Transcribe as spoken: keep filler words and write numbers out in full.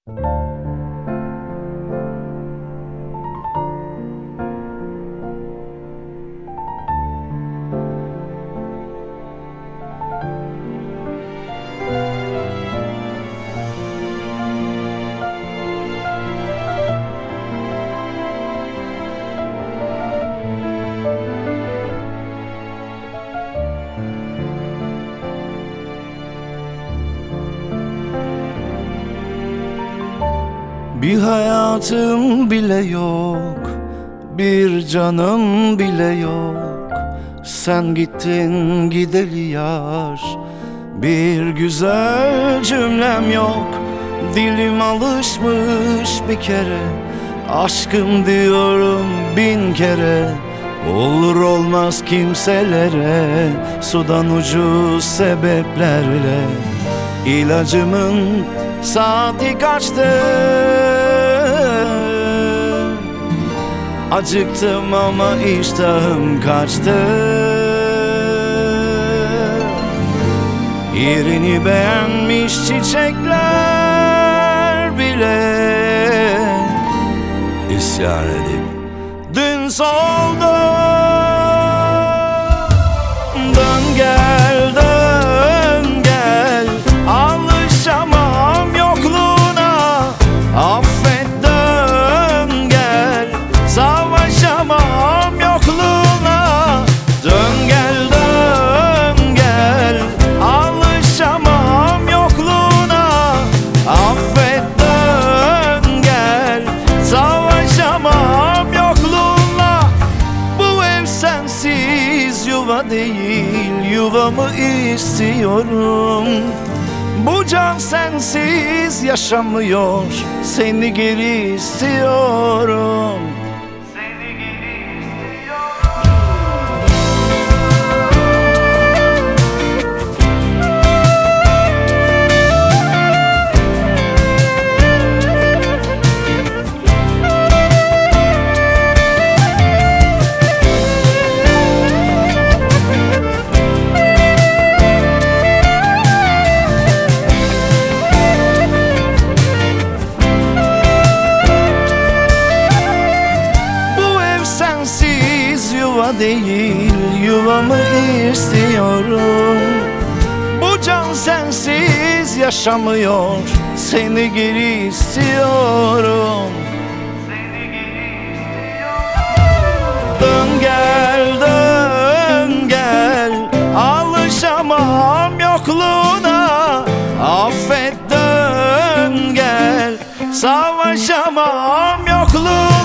Bir hayatım bile yok, bir canım bile yok. Sen gittin gideli yar, bir güzel cümlem yok. Dilim alışmış bir kere, aşkım diyorum bin kere. Olur olmaz kimselere, sudan ucuz sebeplerle. İlacımın saati kaçtı, acıktım ama iştahım kaçtı. Yerini beğenmiş çiçekler bile isyan edip dün soldu. Dön gel, dön gel, alışamam yokluğuna. Affet, dön gel, savaşamam yokluğuna. Dön gel, dön gel, alışamam yokluğuna. Affet, dön gel, savaşamam yokluğuna. Bu ev sensiz yuva değil, yuvamı istiyorum. Bu can sensiz yaşamıyor, seni geri istiyorum. Seni geri yuva değil, yuvamı istiyorum. Bu can sensiz yaşamıyor, seni geri istiyorum. Seni geri istiyorum. Dön gel, dön gel, alışamam yokluğuna. Affet, dön gel, savaşamam yokluğuna.